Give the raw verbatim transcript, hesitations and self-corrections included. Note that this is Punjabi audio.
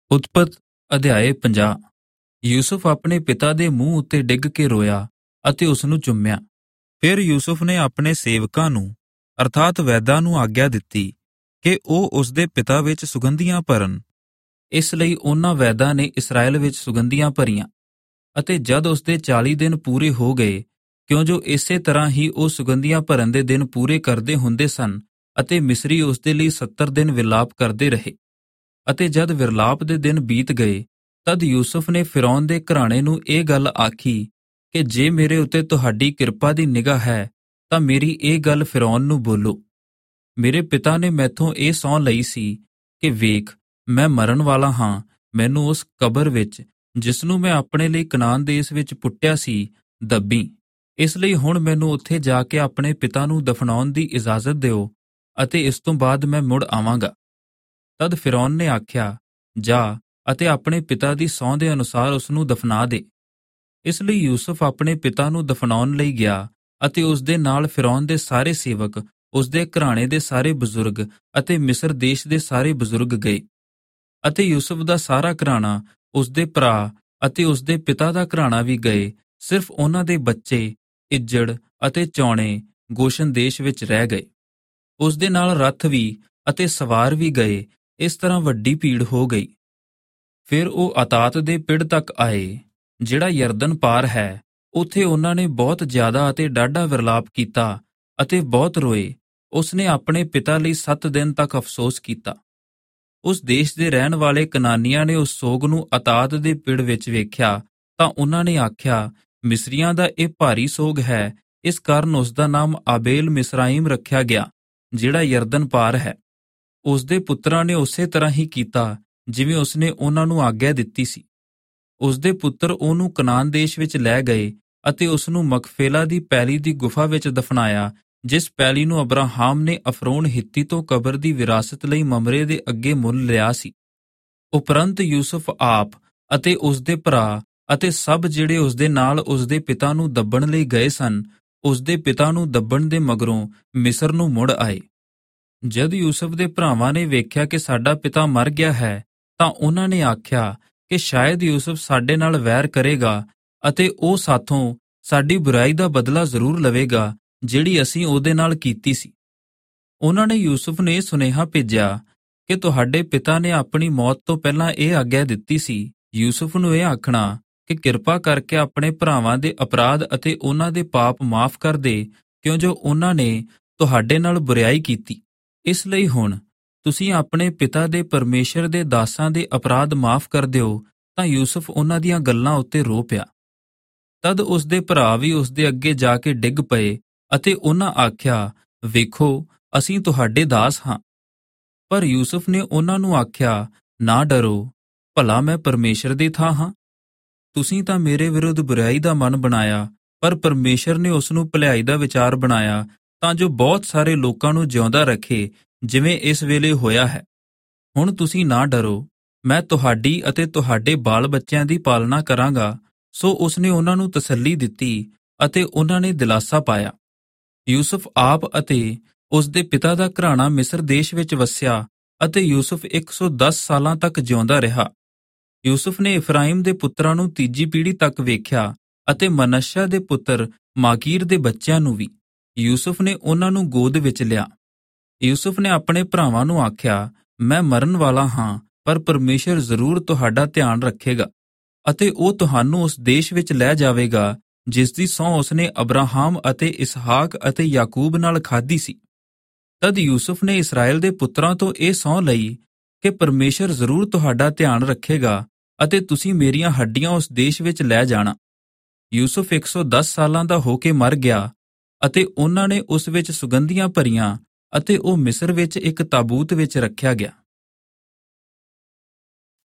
ਉਤਪਤ ਅਧਿਆਏ ਪੰਜਾਹ। ਯੂਸੁਫ ਆਪਣੇ ਪਿਤਾ ਦੇ ਮੂੰਹ ਉੱਤੇ ਡਿੱਗ ਕੇ ਰੋਇਆ ਅਤੇ ਉਸ ਨੂੰ ਚੁੰਮਿਆ। ਫਿਰ ਯੂਸੁਫ ਨੇ ਆਪਣੇ ਸੇਵਕਾਂ ਨੂੰ ਅਰਥਾਤ ਵੈਦਾਂ ਨੂੰ ਆਗਿਆ ਦਿੱਤੀ ਕਿ ਉਹ ਉਸ ਦੇ ਪਿਤਾ ਵਿੱਚ ਸੁਗੰਧੀਆਂ ਭਰਨ। ਇਸ ਲਈ ਉਹਨਾਂ ਵੈਦਾਂ ਨੇ ਇਸਰਾਏਲ ਵਿੱਚ ਸੁਗੰਧੀਆਂ ਭਰੀਆਂ। ਅਤੇ ਜਦ ਉਸ ਦੇ ਚਾਲੀ ਦਿਨ ਪੂਰੇ ਹੋ ਗਏ, ਕਿਉਂ ਜੋ ਇਸੇ ਤਰ੍ਹਾਂ ਹੀ ਉਹ ਸੁਗੰਧੀਆਂ ਭਰਨ ਦੇ ਦਿਨ ਪੂਰੇ ਕਰਦੇ ਹੁੰਦੇ ਸਨ, ਅਤੇ ਮਿਸਰੀ ਉਸ ਦੇ ਲਈ ਸੱਤਰ ਦਿਨ ਵਿਰਲਾਪ ਕਰਦੇ ਰਹੇ। ਅਤੇ ਜਦ ਵਿਰਲਾਪ ਦੇ ਦਿਨ ਬੀਤ ਗਏ, ਤਦ ਯੂਸੁਫ ਨੇ ਫਿਰੌਨ ਦੇ ਘਰਾਣੇ ਨੂੰ ਇਹ ਗੱਲ ਆਖੀ ਕਿ ਜੇ ਮੇਰੇ ਉੱਤੇ ਤੁਹਾਡੀ ਕਿਰਪਾ ਦੀ ਨਿਗਾਹ ਹੈ ਤਾਂ ਮੇਰੀ ਇਹ ਗੱਲ ਫਿਰੌਨ ਨੂੰ ਬੋਲੋ। ਮੇਰੇ ਪਿਤਾ ਨੇ ਮੈਥੋਂ ਇਹ ਸਹੁੰ ਲਈ ਸੀ ਕਿ ਵੇਖ, ਮੈਂ ਮਰਨ ਵਾਲਾ ਹਾਂ, ਮੈਨੂੰ ਉਸ ਕਬਰ ਵਿੱਚ ਜਿਸ ਨੂੰ ਮੈਂ ਆਪਣੇ ਲਈ ਕਨਾਨ ਦੇਸ਼ ਵਿੱਚ ਪੁੱਟਿਆ ਸੀ ਦੱਬੀ। ਇਸ ਲਈ ਹੁਣ ਮੈਨੂੰ ਉੱਥੇ ਜਾ ਕੇ ਆਪਣੇ ਪਿਤਾ ਨੂੰ ਦਫਨਾਉਣ ਦੀ ਇਜਾਜ਼ਤ ਦਿਓ, ਅਤੇ ਇਸ ਤੋਂ ਬਾਅਦ ਮੈਂ ਮੁੜ ਆਵਾਂਗਾ। ਤਦ ਫਿਰੌਨ ਨੇ ਆਖਿਆ, ਜਾ ਅਤੇ ਆਪਣੇ ਪਿਤਾ ਦੀ ਸਹੁੰ ਦੇ ਅਨੁਸਾਰ ਉਸ ਨੂੰ ਦਫਨਾ ਦੇ। ਇਸ ਲਈ ਯੂਸੁਫ ਆਪਣੇ ਪਿਤਾ ਨੂੰ ਦਫਨਾਉਣ ਲਈ ਗਿਆ, ਅਤੇ ਉਸ ਦੇ ਨਾਲ ਫਿਰੌਨ ਦੇ ਸਾਰੇ ਸੇਵਕ, ਉਸ ਦੇ ਘਰਾਣੇ ਦੇ ਸਾਰੇ ਬਜ਼ੁਰਗ ਅਤੇ ਮਿਸਰ ਦੇਸ਼ ਦੇ ਸਾਰੇ ਬਜ਼ੁਰਗ ਗਏ। ਅਤੇ ਯੂਸੁਫ ਦਾ ਸਾਰਾ ਘਰਾਣਾ, ਉਸ ਦੇ ਭਰਾ ਅਤੇ ਉਸ ਦੇ ਪਿਤਾ ਦਾ ਘਰਾਣਾ ਵੀ ਗਏ। ਸਿਰਫ ਉਹਨਾਂ ਦੇ ਬੱਚੇ, ਇੱਜੜ ਅਤੇ ਚੌਣੇ ਗੋਸ਼ਨ ਦੇਸ਼ ਵਿੱਚ ਰਹਿ ਗਏ। ਉਸ ਦੇ ਨਾਲ ਰੱਥ ਵੀ ਅਤੇ ਸਵਾਰ ਵੀ ਗਏ। ਇਸ ਤਰ੍ਹਾਂ ਵੱਡੀ ਭੀੜ ਹੋ ਗਈ। ਫਿਰ ਉਹ ਅਤਾਤ ਦੇ ਪਿੜ ਤੱਕ ਆਏ, ਜਿਹੜਾ ਯਰਦਨ ਪਾਰ ਹੈ। ਉੱਥੇ ਉਹਨਾਂ ਨੇ ਬਹੁਤ ਜ਼ਿਆਦਾ ਅਤੇ ਡਾਢਾ ਵਿਰਲਾਪ ਕੀਤਾ ਅਤੇ ਬਹੁਤ ਰੋਏ। ਉਸ ਨੇ ਆਪਣੇ ਪਿਤਾ ਲਈ ਸੱਤ ਦਿਨ ਤੱਕ ਅਫਸੋਸ ਕੀਤਾ। ਉਸ ਦੇਸ਼ ਦੇ ਰਹਿਣ ਵਾਲੇ ਕਨਾਨੀਆਂ ਨੇ ਉਸ ਸੋਗ ਨੂੰ ਅਤਾਤ ਦੇ ਪਿੜ ਵਿੱਚ ਵੇਖਿਆ ਤਾਂ ਉਹਨਾਂ ਨੇ ਆਖਿਆ, ਮਿਸਰੀਆਂ ਦਾ ਇਹ ਭਾਰੀ ਸੋਗ ਹੈ। ਇਸ ਕਾਰਨ ਉਸ ਦਾ ਨਾਮ ਆਬੇਲ ਮਿਸਰਾਈਮ ਰੱਖਿਆ ਗਿਆ, ਜਿਹੜਾ ਯਰਦਨ ਪਾਰ ਹੈ। ਉਸ ਦੇ ਪੁੱਤਰਾਂ ਨੇ ਉਸੇ ਤਰ੍ਹਾਂ ਹੀ ਕੀਤਾ ਜਿਵੇਂ ਉਸਨੇ ਉਹਨਾਂ ਨੂੰ ਆਗਿਆ ਦਿੱਤੀ ਸੀ। ਉਸ ਦੇ ਪੁੱਤਰ ਉਹਨੂੰ ਕਨਾਨ ਦੇਸ਼ ਵਿੱਚ ਲੈ ਗਏ ਅਤੇ ਉਸ ਨੂੰ ਮਕਫੇਲਾ ਦੀ ਪੈਲੀ ਦੀ ਗੁਫਾ ਵਿੱਚ ਦਫਨਾਇਆ, ਜਿਸ ਪੈਲੀ ਨੂੰ ਅਬਰਾਹਾਮ ਨੇ ਅਫਰੋਨ ਹਿੱਤੀ ਤੋਂ ਕਬਰ ਦੀ ਵਿਰਾਸਤ ਲਈ ਮਮਰੇ ਦੇ ਅੱਗੇ ਮੁੱਲ ਲਿਆ ਸੀ। ਉਪਰੰਤ ਯੂਸੁਫ ਆਪ ਅਤੇ ਉਸ ਦੇ ਭਰਾ ਅਤੇ ਸਭ ਜਿਹੜੇ ਉਸ ਦੇ ਨਾਲ ਉਸ ਦੇ ਪਿਤਾ ਨੂੰ ਦੱਬਣ ਲਈ ਗਏ ਸਨ, ਉਸ ਦੇ ਪਿਤਾ ਨੂੰ ਦੱਬਣ ਦੇ ਮਗਰੋਂ ਮਿਸਰ ਨੂੰ ਮੁੜ ਆਏ। ਜਦ ਯੂਸੁਫ ਦੇ ਭਰਾਵਾਂ ਨੇ ਵੇਖਿਆ ਕਿ ਸਾਡਾ ਪਿਤਾ ਮਰ ਗਿਆ ਹੈ, ਤਾਂ ਉਹਨਾਂ ਨੇ ਆਖਿਆ ਕਿ ਸ਼ਾਇਦ ਯੂਸੁਫ ਸਾਡੇ ਨਾਲ ਵੈਰ ਕਰੇਗਾ ਅਤੇ ਉਹ ਸਾਥੋਂ ਸਾਡੀ ਬੁਰਾਈ ਦਾ ਬਦਲਾ ਜ਼ਰੂਰ ਲਵੇਗਾ, ਜਿਹੜੀ ਅਸੀਂ ਉਹਦੇ ਨਾਲ ਕੀਤੀ ਸੀ। ਉਹਨਾਂ ਨੇ ਯੂਸੁਫ ਨੂੰ ਇਹ ਸੁਨੇਹਾ ਭੇਜਿਆ ਕਿ ਤੁਹਾਡੇ ਪਿਤਾ ਨੇ ਆਪਣੀ ਮੌਤ ਤੋਂ ਪਹਿਲਾਂ ਇਹ ਆਗਿਆ ਦਿੱਤੀ ਸੀ, ਯੂਸੁਫ ਨੂੰ ਇਹ ਆਖਣਾ ਕਿ ਕਿਰਪਾ ਕਰਕੇ ਆਪਣੇ ਭਰਾਵਾਂ ਦੇ ਅਪਰਾਧ ਅਤੇ ਉਹਨਾਂ ਦੇ ਪਾਪ ਮਾਫ ਕਰ ਦੇ, ਕਿਉਂ ਜੋ ਉਹਨਾਂ ਨੇ ਤੁਹਾਡੇ ਨਾਲ ਬੁਰਾਈ ਕੀਤੀ। ਇਸ ਲਈ ਹੁਣ ਤੁਸੀਂ ਆਪਣੇ ਪਿਤਾ ਦੇ ਪਰਮੇਸ਼ਰ ਦੇ ਦਾਸਾਂ ਦੇ ਅਪਰਾਧ ਮਾਫ ਕਰ ਦਿਓ। ਤਾਂ ਯੂਸੁਫ ਉਹਨਾਂ ਦੀਆਂ ਗੱਲਾਂ ਉੱਤੇ ਰੋ ਪਿਆ। ਤਦ ਉਸ ਦੇ ਭਰਾ ਵੀ ਉਸ ਦੇ ਅੱਗੇ ਜਾ ਕੇ ਡਿੱਗ ਪਏ ਅਤੇ ਉਹਨਾਂ ਆਖਿਆ, ਵੇਖੋ, ਅਸੀਂ ਤੁਹਾਡੇ ਦਾਸ ਹਾਂ। ਪਰ ਯੂਸੁਫ ਨੇ ਉਹਨਾਂ ਨੂੰ ਆਖਿਆ, ਨਾ ਡਰੋ, ਭਲਾ ਮੈਂ ਪਰਮੇਸ਼ਰ ਦੀ ਥਾਂ ਹਾਂ। ਤੁਸੀਂ ਤਾਂ ਮੇਰੇ ਵਿਰੁੱਧ ਬੁਰਾਈ ਦਾ ਮਨ ਬਣਾਇਆ, ਪਰ ਪਰਮੇਸ਼ਰ ਨੇ ਉਸ ਨੂੰ ਭਲਾਈ ਦਾ ਵਿਚਾਰ ਬਣਾਇਆ, ਤਾਂ ਜੋ ਬਹੁਤ ਸਾਰੇ ਲੋਕਾਂ ਨੂੰ ਜਿਉਂਦਾ ਰੱਖੇ, ਜਿਵੇਂ ਇਸ ਵੇਲੇ ਹੋਇਆ ਹੈ। ਹੁਣ ਤੁਸੀਂ ਨਾ ਡਰੋ, ਮੈਂ ਤੁਹਾਡੀ ਅਤੇ ਤੁਹਾਡੇ ਬਾਲ ਬੱਚਿਆਂ ਦੀ ਪਾਲਣਾ ਕਰਾਂਗਾ। ਸੋ ਉਸਨੇ ਉਹਨਾਂ ਨੂੰ ਤਸੱਲੀ ਦਿੱਤੀ ਅਤੇ ਉਹਨਾਂ ਨੇ ਦਿਲਾਸਾ ਪਾਇਆ। ਯੂਸੁਫ ਆਪ ਅਤੇ ਉਸ ਦੇ ਪਿਤਾ ਦਾ ਘਰਾਣਾ ਮਿਸਰ ਦੇਸ਼ ਵਿੱਚ ਵਸਿਆ, ਅਤੇ ਯੂਸੁਫ ਇੱਕ ਸੌ ਦਸ ਸਾਲਾਂ ਤੱਕ ਜਿਉਂਦਾ ਰਿਹਾ। ਯੂਸੁਫ ਨੇ ਇਫਰਾਈਮ ਦੇ ਪੁੱਤਰਾਂ ਨੂੰ ਤੀਜੀ ਪੀੜ੍ਹੀ ਤੱਕ ਵੇਖਿਆ, ਅਤੇ ਮਨੱਸ਼ਾ ਦੇ ਪੁੱਤਰ ਮਾਕੀਰ ਦੇ ਬੱਚਿਆਂ ਨੂੰ ਵੀ। ਯੂਸੁਫ ਨੇ ਉਹਨਾਂ ਨੂੰ ਗੋਦ ਵਿੱਚ ਲਿਆ। ਯੂਸੁਫ ਨੇ ਆਪਣੇ ਭਰਾਵਾਂ ਨੂੰ ਆਖਿਆ, ਮੈਂ ਮਰਨ ਵਾਲਾ ਹਾਂ, ਪਰ ਪਰਮੇਸ਼ਰ ਜ਼ਰੂਰ ਤੁਹਾਡਾ ਧਿਆਨ ਰੱਖੇਗਾ, ਅਤੇ ਉਹ ਤੁਹਾਨੂੰ ਉਸ ਦੇਸ਼ ਵਿੱਚ ਲੈ ਜਾਵੇਗਾ ਜਿਸ ਦੀ ਸਹੁੰ ਉਸਨੇ ਅਬਰਾਹਾਮ ਅਤੇ ਇਸਹਾਕ ਅਤੇ ਯਾਕੂਬ ਨਾਲ ਖਾਧੀ ਸੀ। ਤਦ ਯੂਸੁਫ ਨੇ ਇਸਰਾਏਲ ਦੇ ਪੁੱਤਰਾਂ ਤੋਂ ਇਹ ਸਹੁੰ ਲਈ ਕਿ ਪਰਮੇਸ਼ਰ ਜ਼ਰੂਰ ਤੁਹਾਡਾ ਧਿਆਨ ਰੱਖੇਗਾ, ਅਤੇ ਤੁਸੀਂ ਮੇਰੀਆਂ ਹੱਡੀਆਂ ਉਸ ਦੇਸ਼ ਵਿੱਚ ਲੈ ਜਾਣਾ। ਯੂਸੁਫ ਇੱਕ ਸੌ ਦਸ ਸਾਲਾਂ ਦਾ ਹੋ ਕੇ ਮਰ ਗਿਆ, ਅਤੇ ਉਹਨਾਂ ਨੇ ਉਸ ਵਿੱਚ ਸੁਗੰਧੀਆਂ ਭਰੀਆਂ, ਅਤੇ ਉਹ ਮਿਸਰ ਵਿੱਚ ਇੱਕ ਤਾਬੂਤ ਵਿੱਚ ਰੱਖਿਆ ਗਿਆ।